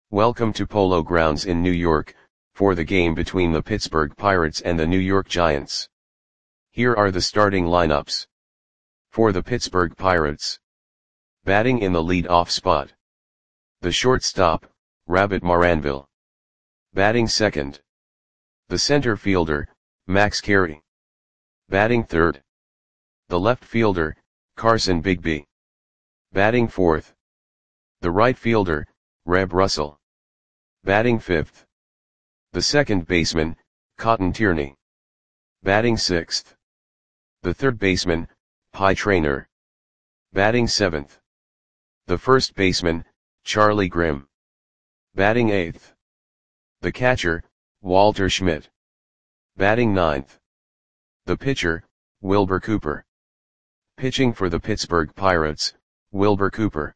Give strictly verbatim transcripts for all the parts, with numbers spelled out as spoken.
Welcome to Polo Grounds in New York, for the game between the Pittsburgh Pirates and the New York Giants. Here are the starting lineups. For the Pittsburgh Pirates. Batting in the lead-off spot. The shortstop, Rabbit Maranville. Batting second. The center fielder, Max Carey. Batting third. The left fielder, Carson Bigby. Batting fourth. The right fielder, Reb Russell. Batting fifth. The second baseman, Cotton Tierney. Batting sixth. The third baseman, Pie Traynor. Batting seventh. The first baseman, Charlie Grimm. Batting eighth. The catcher, Walter Schmidt. Batting ninth. The pitcher, Wilbur Cooper. Pitching for the Pittsburgh Pirates, Wilbur Cooper.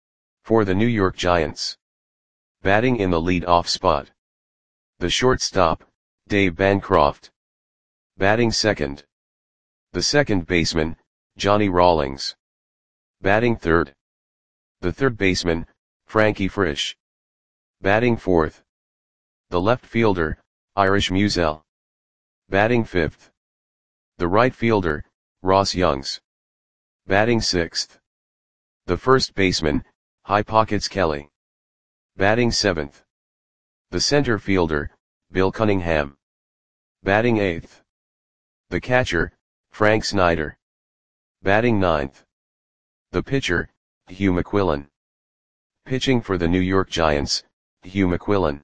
For the New York Giants. Batting in the lead-off spot. The shortstop, Dave Bancroft. Batting second. The second baseman, Johnny Rawlings. Batting third. The third baseman, Frankie Frisch. Batting fourth. The left fielder, Irish Musial. Batting fifth. The right fielder, Ross Youngs. Batting sixth. The first baseman, High Pockets Kelly. Batting seventh. The center fielder, Bill Cunningham. Batting eighth. The catcher, Frank Snyder. Batting ninth. The pitcher, Hugh McQuillan. Pitching for the New York Giants, Hugh McQuillan.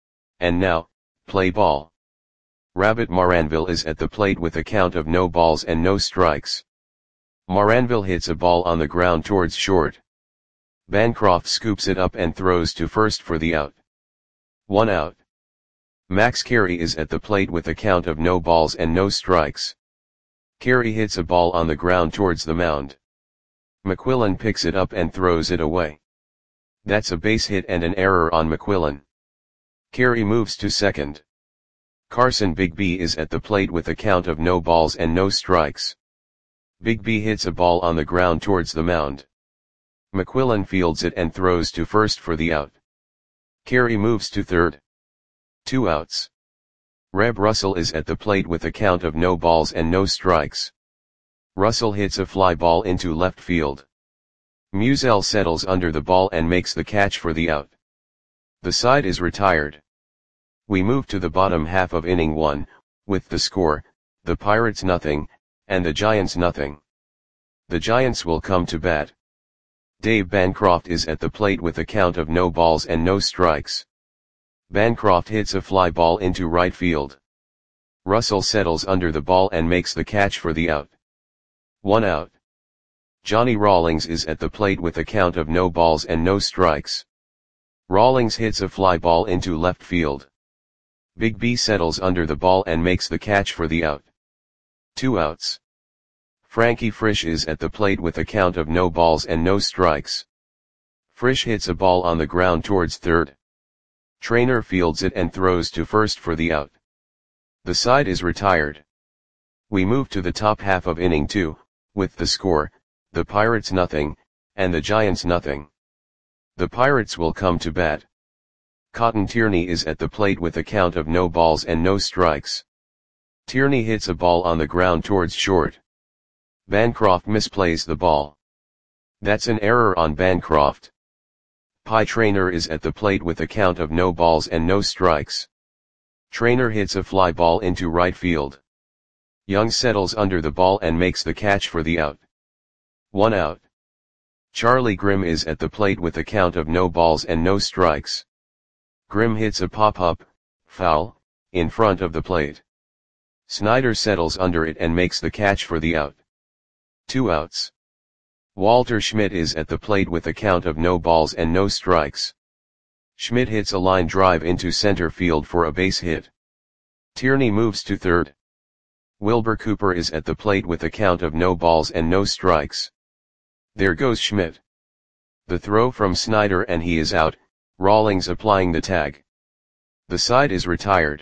And now, play ball. Rabbit Maranville is at the plate with a count of no balls and no strikes. Maranville hits a ball on the ground towards short. Bancroft scoops it up and throws to first for the out. One out. Max Carey is at the plate with a count of no balls and no strikes. Carey hits a ball on the ground towards the mound. McQuillan picks it up and throws it away. That's a base hit and an error on McQuillan. Carey moves to second. Carson Bigby is at the plate with a count of no balls and no strikes. Bigby hits a ball on the ground towards the mound. McQuillan fields it and throws to first for the out. Carey moves to third. Two outs. Reb Russell is at the plate with a count of no balls and no strikes. Russell hits a fly ball into left field. Musial settles under the ball and makes the catch for the out. The side is retired. We move to the bottom half of inning one, with the score, the Pirates nothing, and the Giants nothing. The Giants will come to bat. Dave Bancroft is at the plate with a count of no balls and no strikes. Bancroft hits a fly ball into right field. Russell settles under the ball and makes the catch for the out. One out. Johnny Rawlings is at the plate with a count of no balls and no strikes. Rawlings hits a fly ball into left field. Bigby settles under the ball and makes the catch for the out. Two outs. Frankie Frisch is at the plate with a count of no balls and no strikes. Frisch hits a ball on the ground towards third. Traynor fields it and throws to first for the out. The side is retired. We move to the top half of inning two, with the score, the Pirates nothing, and the Giants nothing. The Pirates will come to bat. Cotton Tierney is at the plate with a count of no balls and no strikes. Tierney hits a ball on the ground towards short. Bancroft misplays the ball. That's an error on Bancroft. Pie Traynor is at the plate with a count of no balls and no strikes. Traynor hits a fly ball into right field. Young settles under the ball and makes the catch for the out. One out. Charlie Grimm is at the plate with a count of no balls and no strikes. Grimm hits a pop-up, foul, in front of the plate. Snyder settles under it and makes the catch for the out. Two outs. Walter Schmidt is at the plate with a count of no balls and no strikes. Schmidt hits a line drive into center field for a base hit. Tierney moves to third. Wilbur Cooper is at the plate with a count of no balls and no strikes. There goes Schmidt. The throw from Snyder and he is out, Rawlings applying the tag. The side is retired.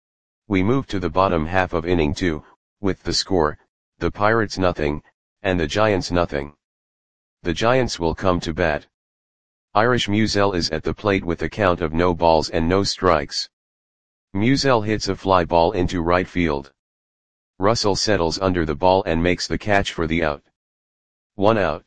We move to the bottom half of inning two, with the score, the Pirates nothing, and the Giants nothing. The Giants will come to bat. Irish Musiel is at the plate with a count of no balls and no strikes. Musiel hits a fly ball into right field. Russell settles under the ball and makes the catch for the out. One out.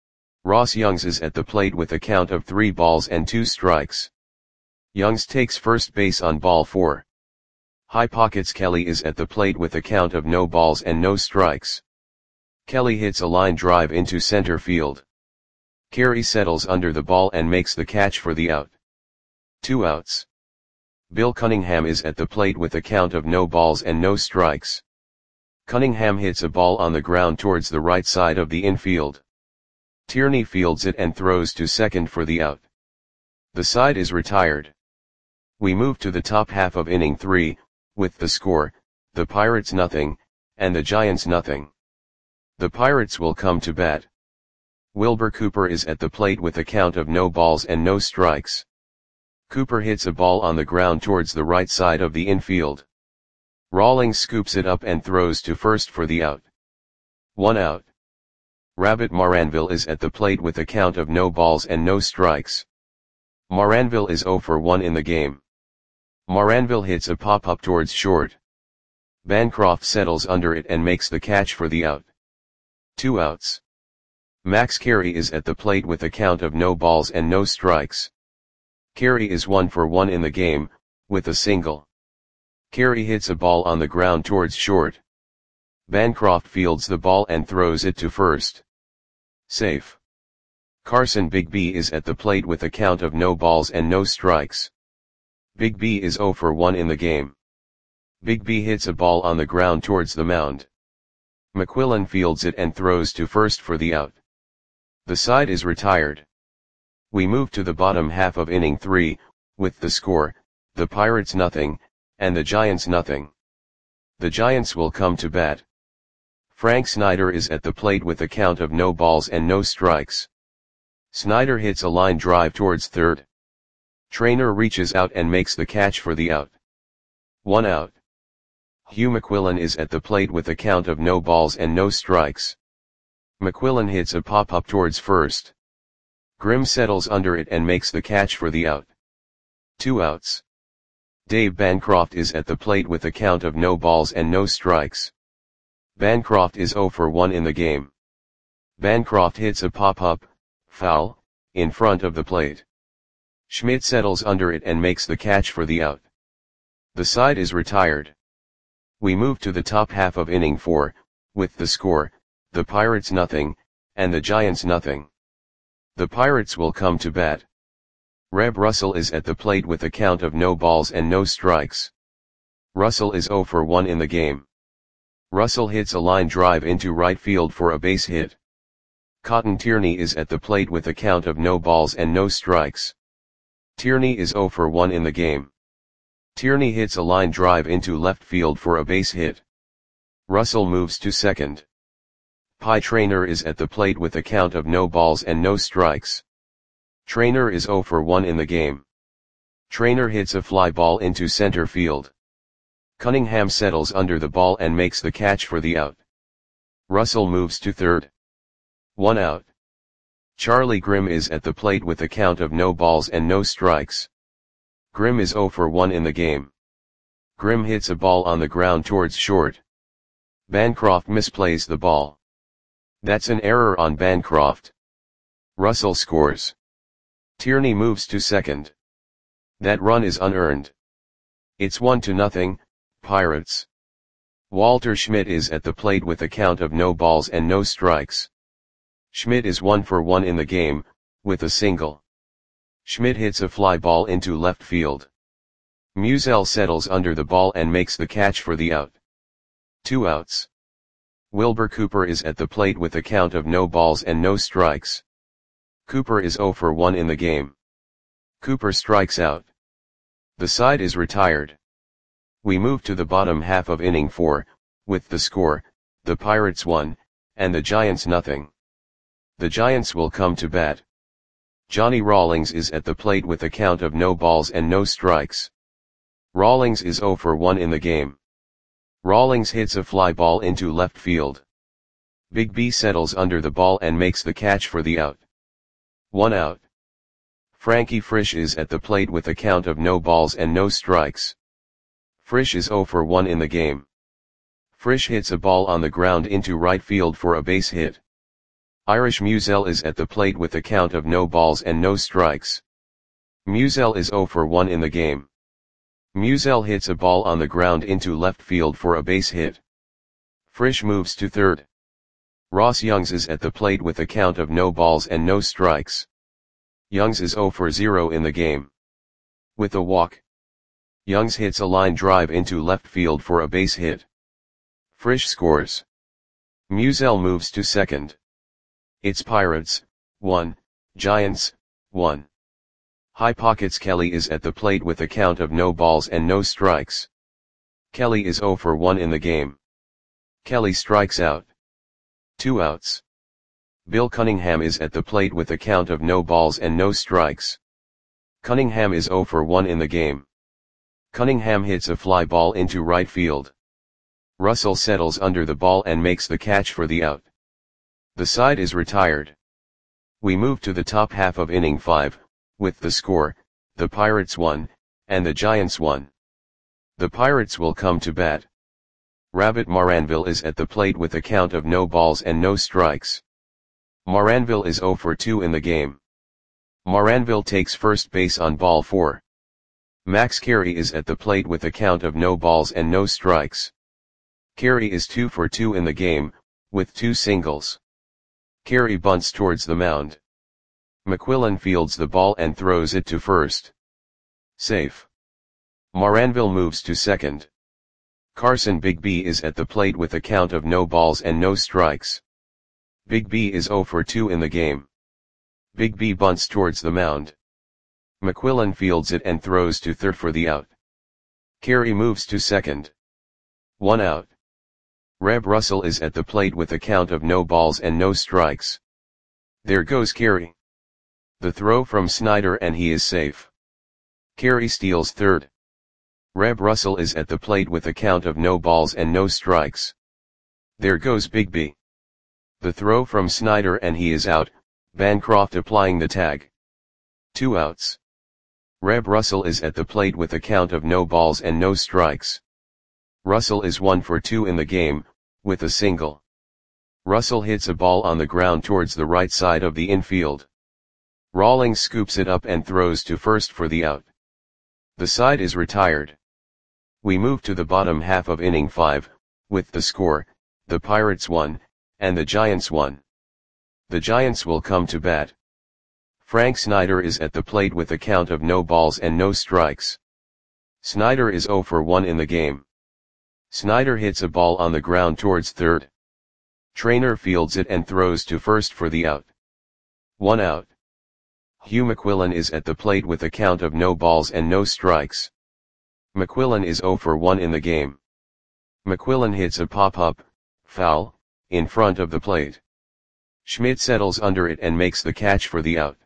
Ross Youngs is at the plate with a count of three balls and two strikes. Youngs takes first base on ball four. High pockets Kelly is at the plate with a count of no balls and no strikes. Kelly hits a line drive into center field. Carey settles under the ball and makes the catch for the out. Two outs. Bill Cunningham is at the plate with a count of no balls and no strikes. Cunningham hits a ball on the ground towards the right side of the infield. Tierney fields it and throws to second for the out. The side is retired. We move to the top half of inning three, with the score, the Pirates nothing, and the Giants nothing. The Pirates will come to bat. Wilbur Cooper is at the plate with a count of no balls and no strikes. Cooper hits a ball on the ground towards the right side of the infield. Rawlings scoops it up and throws to first for the out. One out. Rabbit Maranville is at the plate with a count of no balls and no strikes. Maranville is oh for one in the game. Maranville hits a pop-up towards short. Bancroft settles under it and makes the catch for the out. Two outs. Max Carey is at the plate with a count of no balls and no strikes. Carey is one for one in the game, with a single. Carey hits a ball on the ground towards short. Bancroft fields the ball and throws it to first. Safe. Carson Big B is at the plate with a count of no balls and no strikes. Big B is oh for one in the game. Big B hits a ball on the ground towards the mound. McQuillan fields it and throws to first for the out. The side is retired. We move to the bottom half of inning three, with the score, the Pirates nothing, and the Giants nothing. The Giants will come to bat. Frank Snyder is at the plate with a count of no balls and no strikes. Snyder hits a line drive towards third. Trainer reaches out and makes the catch for the out. One out. Hugh McQuillan is at the plate with a count of no balls and no strikes. McQuillan hits a pop-up towards first. Grimm settles under it and makes the catch for the out. Two outs. Dave Bancroft is at the plate with a count of no balls and no strikes. Bancroft is oh for one in the game. Bancroft hits a pop-up, foul, in front of the plate. Schmidt settles under it and makes the catch for the out. The side is retired. We move to the top half of inning four, with the score, the Pirates nothing, and the Giants nothing. The Pirates will come to bat. Reb Russell is at the plate with a count of no balls and no strikes. Russell is oh for one in the game. Russell hits a line drive into right field for a base hit. Cotton Tierney is at the plate with a count of no balls and no strikes. Tierney is oh for one in the game. Tierney hits a line drive into left field for a base hit. Russell moves to second. Pie Traynor is at the plate with a count of no balls and no strikes. Traynor is oh for one in the game. Traynor hits a fly ball into center field. Cunningham settles under the ball and makes the catch for the out. Russell moves to third. One out. Charlie Grimm is at the plate with a count of no balls and no strikes. Grimm is oh for one in the game. Grimm hits a ball on the ground towards short. Bancroft misplays the ball. That's an error on Bancroft. Russell scores. Tierney moves to second. That run is unearned. It's one to nothing, Pirates. Walter Schmidt is at the plate with a count of no balls and no strikes. Schmidt is one for one in the game, with a single. Schmidt hits a fly ball into left field. Musiel settles under the ball and makes the catch for the out. Two outs. Wilbur Cooper is at the plate with a count of no balls and no strikes. Cooper is oh for one in the game. Cooper strikes out. The side is retired. We move to the bottom half of inning four, with the score, the Pirates one, and the Giants nothing. The Giants will come to bat. Johnny Rawlings is at the plate with a count of no balls and no strikes. Rawlings is oh for one in the game. Rawlings hits a fly ball into left field. Big B settles under the ball and makes the catch for the out. One out. Frankie Frisch is at the plate with a count of no balls and no strikes. Frisch is zero for one in the game. Frisch hits a ball on the ground into right field for a base hit. Irish Musiel is at the plate with a count of no balls and no strikes. Musiel is zero for one in the game. Musiel hits a ball on the ground into left field for a base hit. Frisch moves to third. Ross Youngs is at the plate with a count of no balls and no strikes. Youngs is zero for zero in the game. With a walk, Youngs hits a line drive into left field for a base hit. Frisch scores. Musiel moves to second. It's Pirates, one, Giants, one. High Pockets Kelly is at the plate with a count of no balls and no strikes. Kelly is zero for one in the game. Kelly strikes out. Two outs. Bill Cunningham is at the plate with a count of no balls and no strikes. Cunningham is zero for one in the game. Cunningham hits a fly ball into right field. Russell settles under the ball and makes the catch for the out. The side is retired. We move to the top half of inning five, with the score, the Pirates won, and the Giants won. The Pirates will come to bat. Rabbit Maranville is at the plate with a count of no balls and no strikes. Maranville is zero for two in the game. Maranville takes first base on ball four. Max Carey is at the plate with a count of no balls and no strikes. Carey is two for two in the game, with two singles. Carey bunts towards the mound. McQuillan fields the ball and throws it to first. Safe. Maranville moves to second. Carson Big B is at the plate with a count of no balls and no strikes. Big B is zero for two in the game. Big B bunts towards the mound. McQuillan fields it and throws to third for the out. Carey moves to second. One out. Reb Russell is at the plate with a count of no balls and no strikes. There goes Carey. The throw from Snyder and he is safe. Carey steals third. Reb Russell is at the plate with a count of no balls and no strikes. There goes Big B. The throw from Snyder and he is out, Bancroft applying the tag. Two outs. Reb Russell is at the plate with a count of no balls and no strikes. Russell is one for two in the game, with a single. Russell hits a ball on the ground towards the right side of the infield. Rawlings scoops it up and throws to first for the out. The side is retired. We move to the bottom half of inning five, with the score, the Pirates won, and the Giants won. The Giants will come to bat. Frank Snyder is at the plate with a count of no balls and no strikes. Snyder is zero for one in the game. Snyder hits a ball on the ground towards third. Trainer fields it and throws to first for the out. One out. Hugh McQuillan is at the plate with a count of no balls and no strikes. McQuillan is zero for one in the game. McQuillan hits a pop-up, foul, in front of the plate. Schmidt settles under it and makes the catch for the out.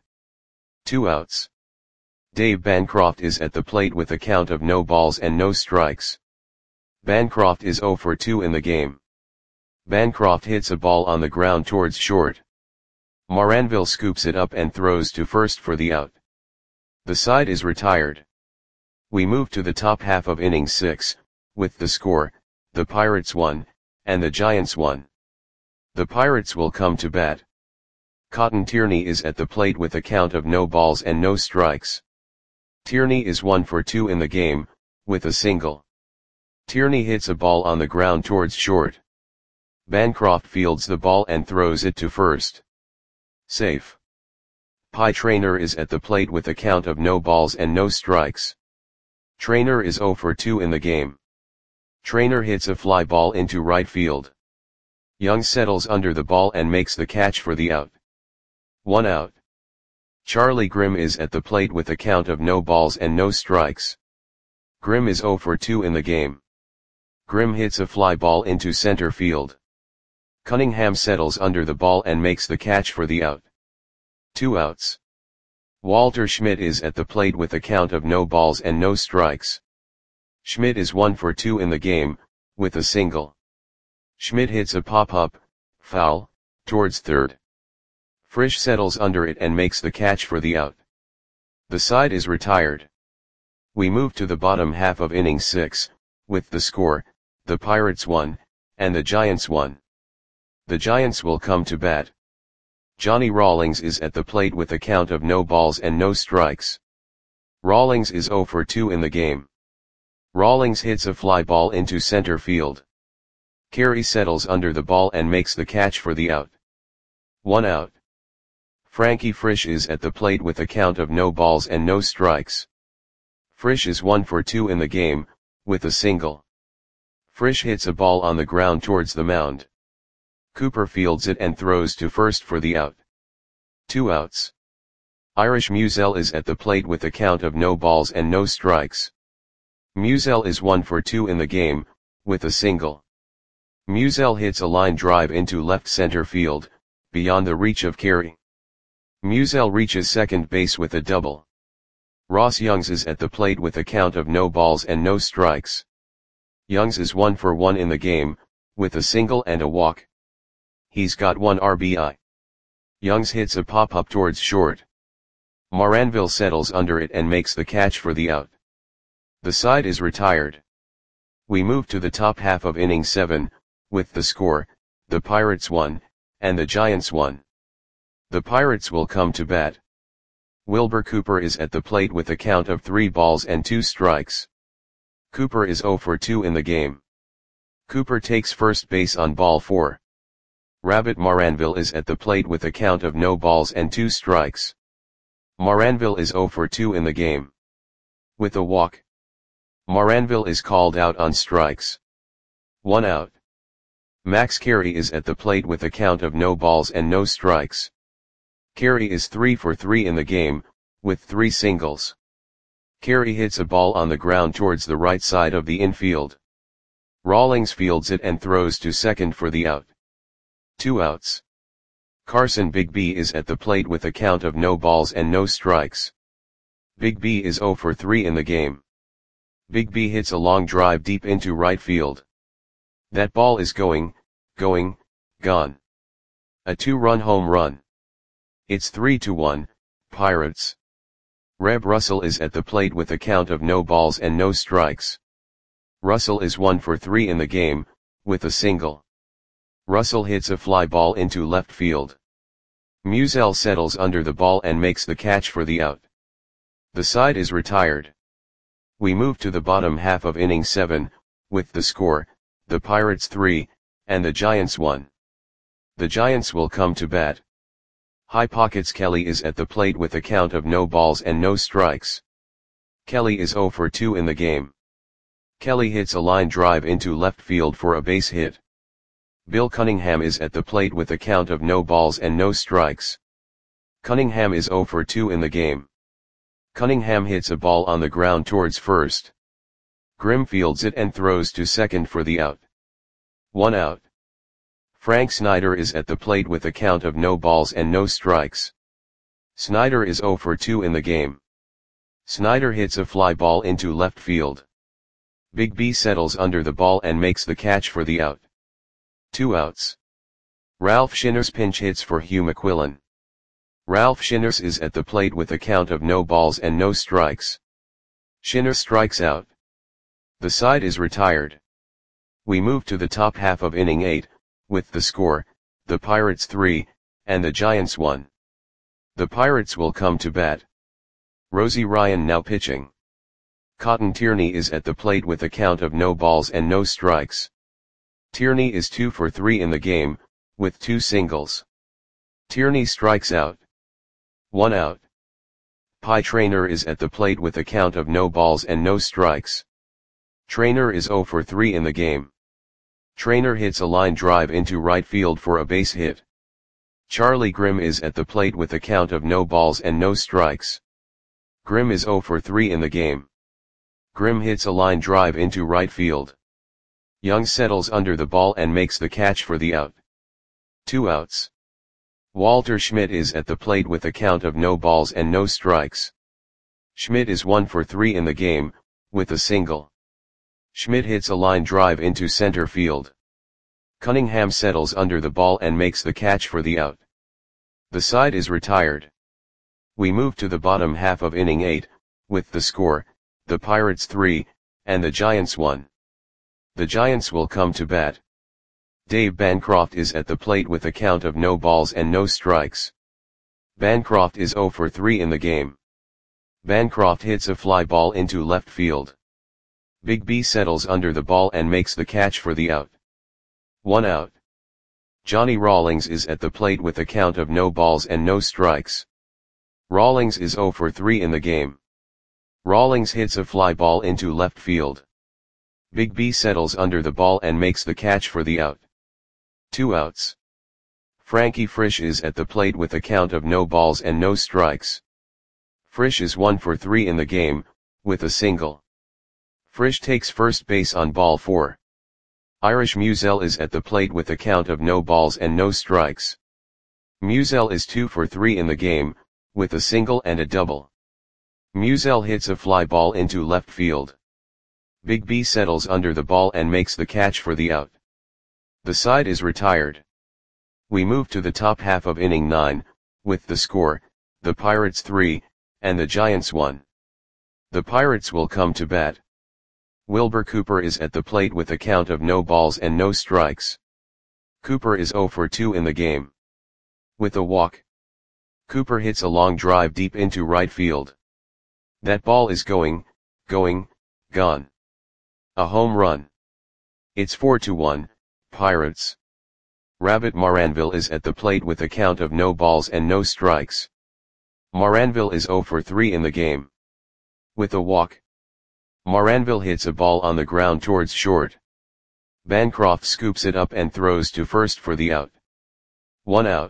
Two outs. Dave Bancroft is at the plate with a count of no balls and no strikes. Bancroft is zero for two in the game. Bancroft hits a ball on the ground towards short. Maranville scoops it up and throws to first for the out. The side is retired. We move to the top half of inning six, with the score, the Pirates won, and the Giants won. The Pirates will come to bat. Cotton Tierney is at the plate with a count of no balls and no strikes. Tierney is one for two in the game, with a single. Tierney hits a ball on the ground towards short. Bancroft fields the ball and throws it to first. Safe. Pie Trainer is at the plate with a count of no balls and no strikes. Trainer is zero for two in the game. Trainer hits a fly ball into right field. Young settles under the ball and makes the catch for the out. One out. Charlie Grimm is at the plate with a count of no balls and no strikes. Grimm is zero for two in the game. Grimm hits a fly ball into center field. Cunningham settles under the ball and makes the catch for the out. Two outs. Walter Schmidt is at the plate with a count of no balls and no strikes. Schmidt is one for two in the game, with a single. Schmidt hits a pop-up, foul, towards third. Frisch settles under it and makes the catch for the out. The side is retired. We move to the bottom half of inning six, with the score, the Pirates one, and the Giants one. The Giants will come to bat. Johnny Rawlings is at the plate with a count of no balls and no strikes. Rawlings is oh for two in the game. Rawlings hits a fly ball into center field. Carey settles under the ball and makes the catch for the out. One out. Frankie Frisch is at the plate with a count of no balls and no strikes. Frisch is one for two in the game, with a single. Frisch hits a ball on the ground towards the mound. Cooper fields it and throws to first for the out. Two outs. Irish Musial is at the plate with a count of no balls and no strikes. Musial is one for two in the game, with a single. Musial hits a line drive into left center field, beyond the reach of Carey. Musial reaches second base with a double. Ross Youngs is at the plate with a count of no balls and no strikes. Youngs is one for one in the game, with a single and a walk. He's got one R B I. Youngs hits a pop-up towards short. Moranville settles under it and makes the catch for the out. The side is retired. We move to the top half of inning seven, with the score, the Pirates one, and the Giants one. The Pirates will come to bat. Wilbur Cooper is at the plate with a count of three balls and two strikes. Cooper is oh for two in the game. Cooper takes first base on ball four. Rabbit Moranville is at the plate with a count of no balls and two strikes. Moranville is oh for two in the game. With a walk. Moranville is called out on strikes. One out. Max Carey is at the plate with a count of no balls and no strikes. Carey is three for three in the game, with three singles. Carey hits a ball on the ground towards the right side of the infield. Rawlings fields it and throws to second for the out. Two outs. Carson Bigby is at the plate with a count of no balls and no strikes. Bigby is oh for three in the game. Bigby hits a long drive deep into right field. That ball is going, going, gone. A two-run home run. It's three to one, Pirates. Reb Russell is at the plate with a count of no balls and no strikes. Russell is one for three in the game, with a single. Russell hits a fly ball into left field. Musial settles under the ball and makes the catch for the out. The side is retired. We move to the bottom half of inning seven, with the score, the Pirates three, and the Giants one. The Giants will come to bat. High Pockets Kelly is at the plate with a count of no balls and no strikes. Kelly is oh for two in the game. Kelly hits a line drive into left field for a base hit. Bill Cunningham is at the plate with a count of no balls and no strikes. Cunningham is oh for two in the game. Cunningham hits a ball on the ground towards first. Grimm fields it and throws to second for the out. One out. Frank Snyder is at the plate with a count of no balls and no strikes. Snyder is oh for two in the game. Snyder hits a fly ball into left field. Bigby settles under the ball and makes the catch for the out. Two outs. Ralph Shinners pinch hits for Hugh McQuillan. Ralph Shinners is at the plate with a count of no balls and no strikes. Shinners strikes out. The side is retired. We move to the top half of inning eight, with the score, the Pirates three, and the Giants one. The Pirates will come to bat. Rosie Ryan now pitching. Cotton Tierney is at the plate with a count of no balls and no strikes. Tierney is two for three in the game, with two singles. Tierney strikes out. One out. Pie Traynor is at the plate with a count of no balls and no strikes. Traynor is oh for three in the game. Traynor hits a line drive into right field for a base hit. Charlie Grimm is at the plate with a count of no balls and no strikes. Grimm is oh for three in the game. Grimm hits a line drive into right field. Young settles under the ball and makes the catch for the out. Two outs. Walter Schmidt is at the plate with a count of no balls and no strikes. Schmidt is one for three in the game, with a single. Schmidt hits a line drive into center field. Cunningham settles under the ball and makes the catch for the out. The side is retired. We move to the bottom half of inning eight, with the score, the Pirates three, and the Giants one. The Giants will come to bat. Dave Bancroft is at the plate with a count of no balls and no strikes. Bancroft is oh for three in the game. Bancroft hits a fly ball into left field. Big B settles under the ball and makes the catch for the out. One out. Johnny Rawlings is at the plate with a count of no balls and no strikes. Rawlings is oh for three in the game. Rawlings hits a fly ball into left field. Big B settles under the ball and makes the catch for the out. Two outs. Frankie Frisch is at the plate with a count of no balls and no strikes. Frisch is one for three in the game, with a single. Frisch takes first base on ball four. Irish Musial is at the plate with a count of no balls and no strikes. Musial is two for three in the game, with a single and a double. Musial hits a fly ball into left field. Big B settles under the ball and makes the catch for the out. The side is retired. We move to the top half of inning nine, with the score, the Pirates three, and the Giants one. The Pirates will come to bat. Wilbur Cooper is at the plate with a count of no balls and no strikes. Cooper is oh for two in the game. With a walk. Cooper hits a long drive deep into right field. That ball is going, going, gone. A home run. It's four to one, Pirates. Rabbit Maranville is at the plate with a count of no balls and no strikes. Maranville is oh for three in the game. With a walk. Maranville hits a ball on the ground towards short. Bancroft scoops it up and throws to first for the out. One out.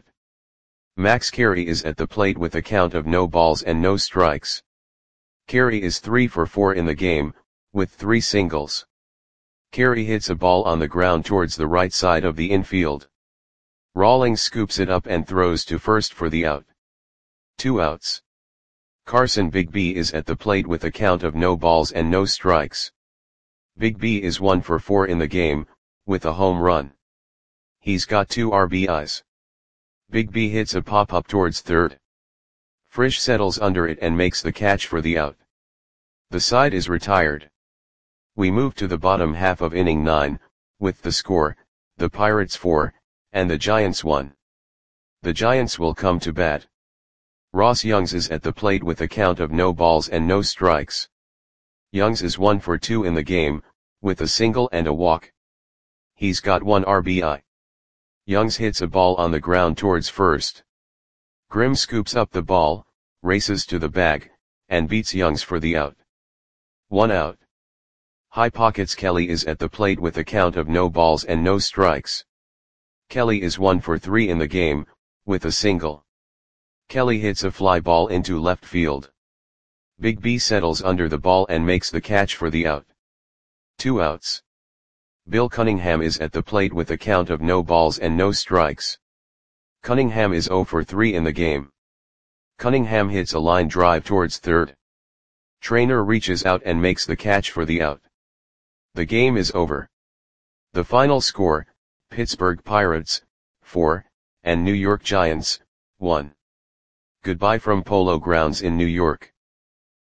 Max Carey is at the plate with a count of no balls and no strikes. Carey is three for four in the game, with three singles. Carey hits a ball on the ground towards the right side of the infield. Rawlings scoops it up and throws to first for the out. Two outs. Carson Big B is at the plate with a count of no balls and no strikes. Big B is one for four in the game, with a home run. He's got two R B Is. Big B hits a pop-up towards third. Frisch settles under it and makes the catch for the out. The side is retired. We move to the bottom half of inning nine, with the score, the Pirates four, and the Giants one. The Giants will come to bat. Ross Youngs is at the plate with a count of no balls and no strikes. Youngs is one for two in the game, with a single and a walk. He's got one R B I. Youngs hits a ball on the ground towards first. Grimm scoops up the ball, races to the bag, and beats Youngs for the out. One out. High Pockets Kelly is at the plate with a count of no balls and no strikes. Kelly is one for three in the game, with a single. Kelly hits a fly ball into left field. Big B settles under the ball and makes the catch for the out. Two outs. Bill Cunningham is at the plate with a count of no balls and no strikes. Cunningham is oh for three in the game. Cunningham hits a line drive towards third. Trainer reaches out and makes the catch for the out. The game is over. The final score, Pittsburgh Pirates, four, and New York Giants, one. Goodbye from Polo Grounds in New York.